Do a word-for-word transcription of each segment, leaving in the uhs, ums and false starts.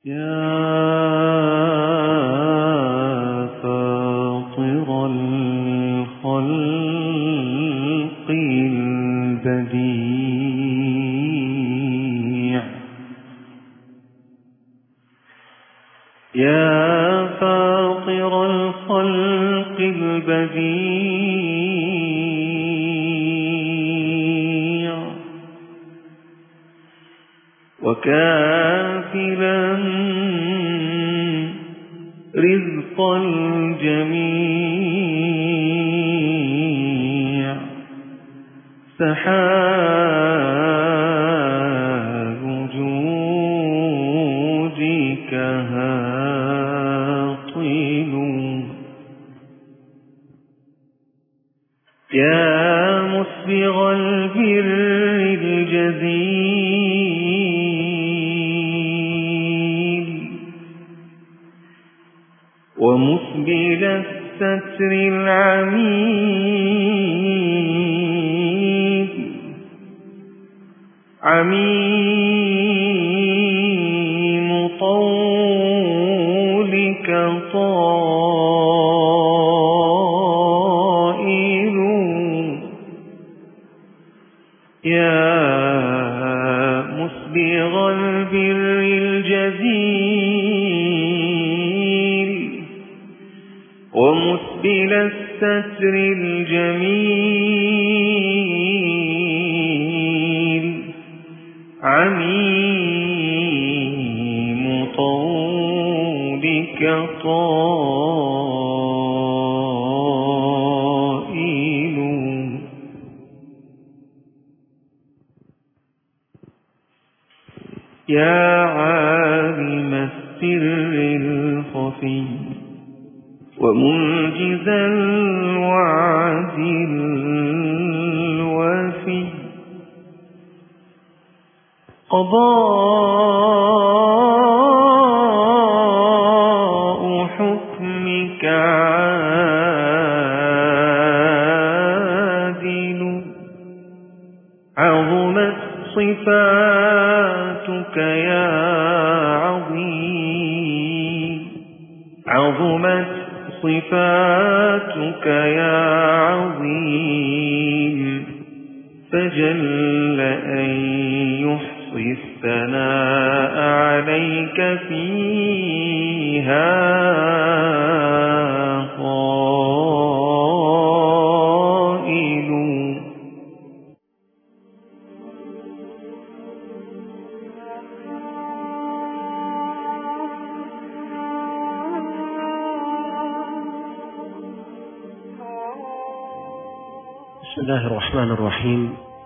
يا فاطر الخلق البديع يا فاطر الخلق البديع وكافلا رزق الجميع سحاب جودك هاطل يا مسبغ البر الجزيل ومسبل الستر العميد عميم طولك طائل يا مسبغ البر الجزيل ومسبل الستر الجميل عميم طولك طائل يا عالم السر الخفي ومنجز الوعد الوفي قضاء حكمك عادل عظمت صفاتك يا عظيم عظمت صفاتك يا عظيم فجل أن يحصي الثناء عليك فيها قائل بسم الله الرحمن الرحيم.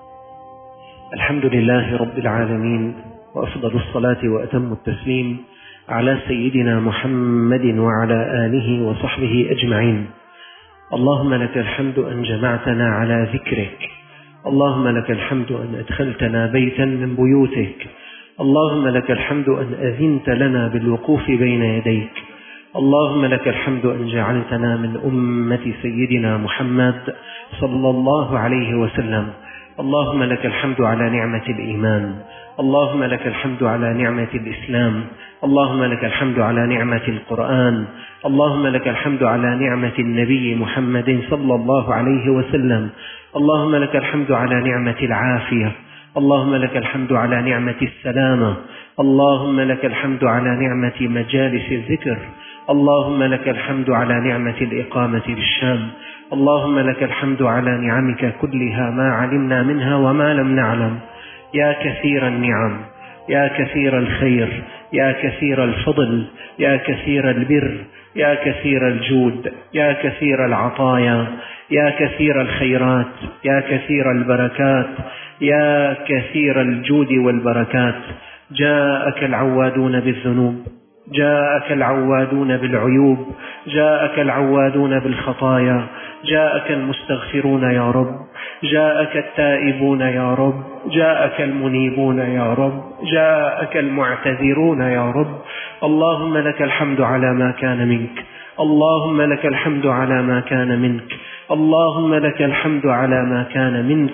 الحمد لله رب العالمين، وأفضل الصلاة وأتم التسليم على سيدنا محمد وعلى آله وصحبه أجمعين. اللهم لك الحمد أن جمعتنا على ذكرك، اللهم لك الحمد أن أدخلتنا بيتا من بيوتك، اللهم لك الحمد أن أذنت لنا بالوقوف بين يديك، اللهم لك الحمد أن جعلتنا من أمة سيدنا محمد صلى الله عليه وسلم. اللهم لك الحمد على نعمة الإيمان، اللهم لك الحمد على نعمة الإسلام، اللهم لك الحمد على نعمة القرآن، اللهم لك الحمد على نعمة النبي محمد صلى الله عليه وسلم، اللهم لك الحمد على نعمة العافية، اللهم لك الحمد على نعمة السلامة، اللهم لك الحمد على نعمة مجالس الذكر، اللهم لك الحمد على نعمة الإقامة بالشام، اللهم لك الحمد على نعمك كلها ما علمنا منها وما لم نعلم. يا كثير النعم، يا كثير الخير، يا كثير الفضل، يا كثير البر، يا كثير الجود، يا كثير العطايا، يا كثير الخيرات، يا كثير البركات، يا كثير الجود والبركات. جاءك العوادون بالذنوب، جاءك العوادون بالعيوب، جاءك العوادون بالخطايا، جاءك المستغفرون يا رب، جاءك التائبون يا رب، جاءك المنيبون يا رب، جاءك المعتذرون يا رب. اللهم لك الحمد على ما كان منك، اللهم لك الحمد على ما كان منك، اللهم لك الحمد على ما كان منك.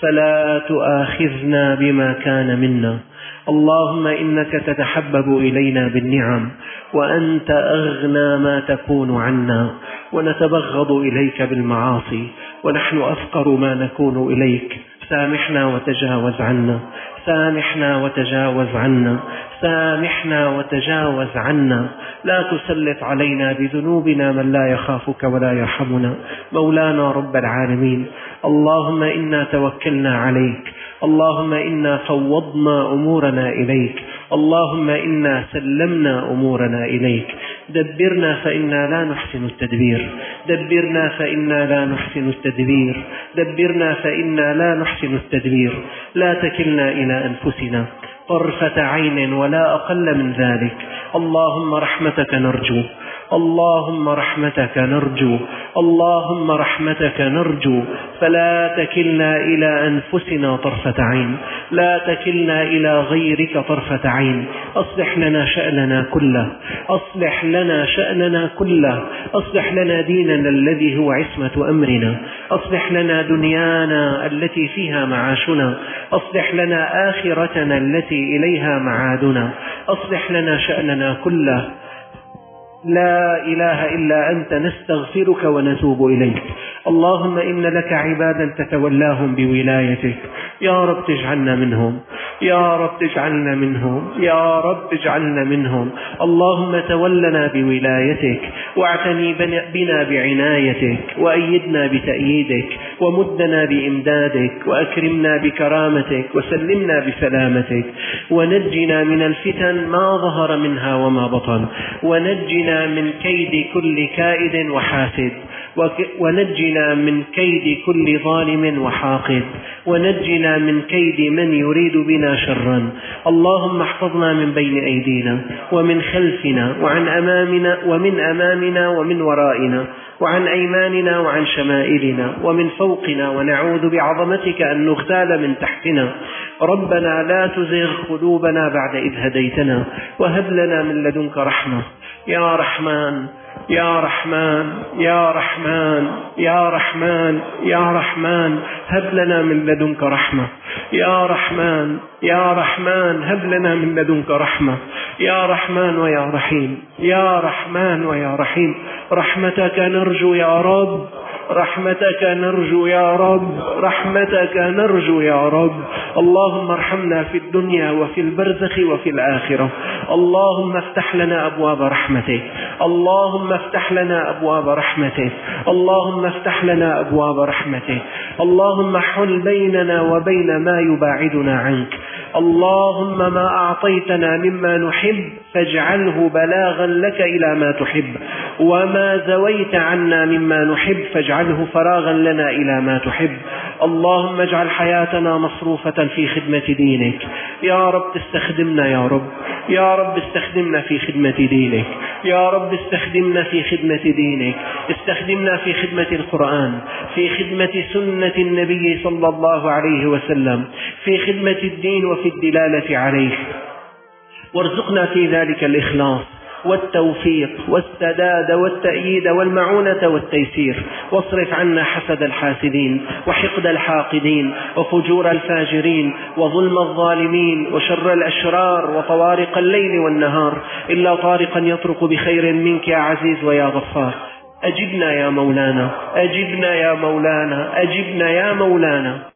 فلا تؤاخذنا بما كان منا. اللهم إنك تتحبب إلينا بالنعم وأنت أغنى ما تكون عنا، ونتبغض إليك بالمعاصي ونحن أفقر ما نكون إليك. سامحنا وتجاوز عنا، سامحنا وتجاوز عنا، سامحنا وتجاوز عنا. لا تسلط علينا بذنوبنا من لا يخافك ولا يرحمنا. مولانا رب العالمين، اللهم إنا توكلنا عليك، اللهم إنا فوضنا أمورنا إليك، اللهم إنا سلمنا أمورنا إليك. دبرنا فإنا لا نحسن التدبير، دبرنا فإنا لا نحسن التدبير، دبرنا فإنا لا نحسن التدبير. لا تكلنا إلى أنفسنا طرفة عين ولا أقل من ذلك. اللهم رحمتك نرجو، اللهم رحمتك نرجو، اللهم رحمتك نرجو. فلا تكلنا إلى أنفسنا طرفة عين، لا تكلنا إلى غيرك طرفة عين. أصلح لنا شأننا كله، أصلح لنا شأننا كله، أصلح لنا ديننا الذي هو عصمة أمرنا، أصلح لنا دنيانا التي فيها معاشنا، أصلح لنا آخرتنا التي إليها معادنا، أصلح لنا شأننا كله. لا إله إلا أنت نستغفرك ونتوب إليك. اللهم إن لك عبادا تتولاهم بولايتك، يا رب تجعلنا منهم، يا رب تجعلنا منهم، يا رب تجعلنا منهم. اللهم تولنا بولايتك واعتني بنا بعنايتك، وأيدنا بتأييدك، ومدنا بإمدادك، وأكرمنا بكرامتك، وسلمنا بسلامتك، ونجنا من الفتن ما ظهر منها وما بطن، ونجنا من كيد كل كائد وحاسد، ونجنا من كيد كل ظالم وحاقد، ونجنا من كيد من يريد بنا شرا. اللهم احفظنا من بين أيدينا ومن خلفنا وعن أمامنا ومن أمامنا ومن ورائنا وعن أيماننا وعن شمائلنا ومن فوقنا، ونعوذ بعظمتك أن نغتال من تحتنا. ربنا لا تزغ قلوبنا بعد إذ هديتنا، وهب لنا من لدنك رحمة. يا رحمن يا رحمن يا رحمن يا رحمن يا رحمن، هب لنا من لدنك رحمة. يا رحمن يا رحمن، هب لنا من لدنك رحمة. يا رحمن ويا رحيم، يا رحمن ويا رحيم. رحمتك نرجو يا رب، رحمتك نرجو يا رب، رحمتك نرجو يا رب. اللهم ارحمنا في الدنيا وفي البرزخ وفي الآخرة. اللهم افتح لنا أبواب رحمتك، اللهم افتح لنا أبواب رحمتك، اللهم افتح لنا أبواب رحمتك. اللهم حل بيننا وبين ما يباعدنا عنك. اللهم ما أعطيتنا مما نحب فاجعله بلاغا لك إلى ما تحب، وما زويت عنا مما نحب فاجعله فراغا لنا إلى ما تحب. اللهم اجعل حياتنا مصروفة في خدمة دينك. يا رب استخدمنا، يا رب يا رب استخدمنا في خدمة دينك، يا رب استخدمنا في خدمة دينك، استخدمنا في خدمة القرآن، في خدمة سنة النبي صلى الله عليه وسلم، في خدمة الدين وفي الدلالة عليه. وارزقنا في ذلك الإخلاص والتوفيق والسداد والتأييد والمعونة والتيسير. واصرف عنا حسد الحاسدين وحقد الحاقدين وفجور الفاجرين وظلم الظالمين وشر الأشرار وطوارق الليل والنهار، إلا طارقا يطرق بخير منك يا عزيز ويا غفار. أجبنا يا مولانا، أجبنا يا مولانا، أجبنا يا مولانا.